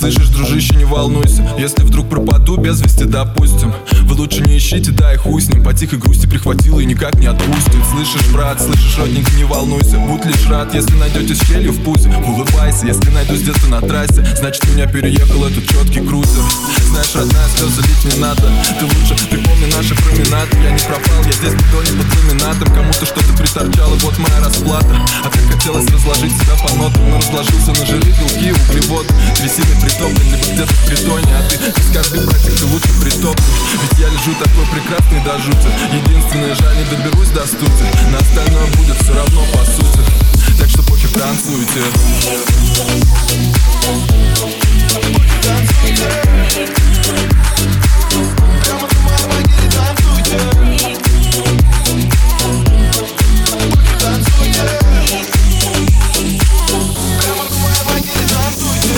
Слышишь, дружище, не волнуйся, если вдруг пропаду без вести, допустим. Вы лучше не ищите, да и хуй с ним. По тихой грусти прихватил и никак не отпустит. Слышишь, брат, слышишь, родненький, не волнуйся. Будь лишь рад, если найдете щелью в пузе. Улыбайся, если найду где-то на трассе, значит, меня переехал этот четкий крузер. Знаешь, родная, слезы лить не надо. Ты лучше припомни наши променады. Я не пропал, я здесь никто не под ламинатом. Кому-то что-то приторчало, вот моя расплата. А так хотелось разложить себя по нотам, но разложился на жиры, белки, углеводы. Трясины притоплен, либо где-то в притоне. А ты без каждый, братик, ты лучше притоплен. Ведь я лежу такой прекрасный до жути. Единственное, жаль, не доберусь до студии. На остальное будет все равно по сути. Так что похер, танцуйте. Прямо на моей могиле танцуйте. Похер, танцуйте. Прямо на моей могиле танцуйте.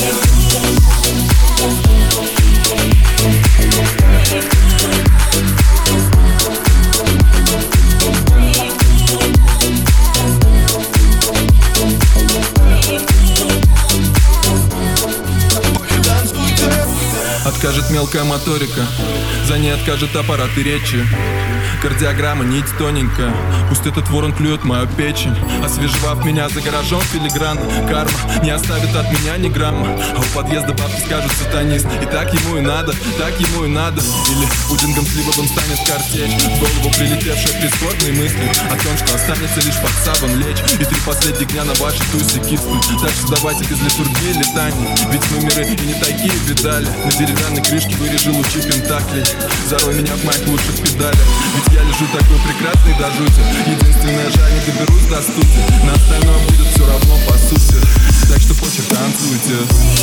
Откажет мелкая моторика, за ней откажет аппарат и речи. Кардиограмма, нить тоненькая, пусть этот ворон клюет мою печень. Освежевав меня за гаражом филигранно, карма не оставит от меня ни грамма. А у подъезда бабки скажут сатанист. И так ему и надо, так ему и надо. Или пудингом сливовым станет картечь. В голову прилетевшие прискорбные мысли о том, что останется лишь под сабом лечь. И 3 последних дня на вашей тусе киснуть. Так что давайте без литургии летаний. Ведь мы миры и не такие видали. На деревянной крышке вырежи лучи пентаклей. Зарой меня в моих лучших педалях. Ведь я лежу такой прекрасный до жути. Единственное, жаль, не доберусь до стути. На остальное будет все равно по сути. Так что похер, танцуйте.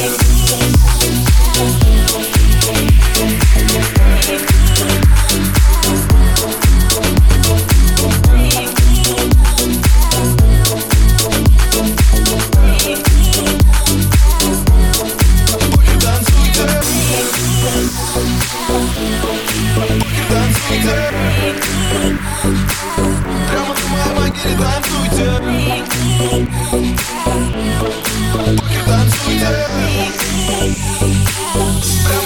Прямо на моей могиле танцуйте. Похер, танцуйте.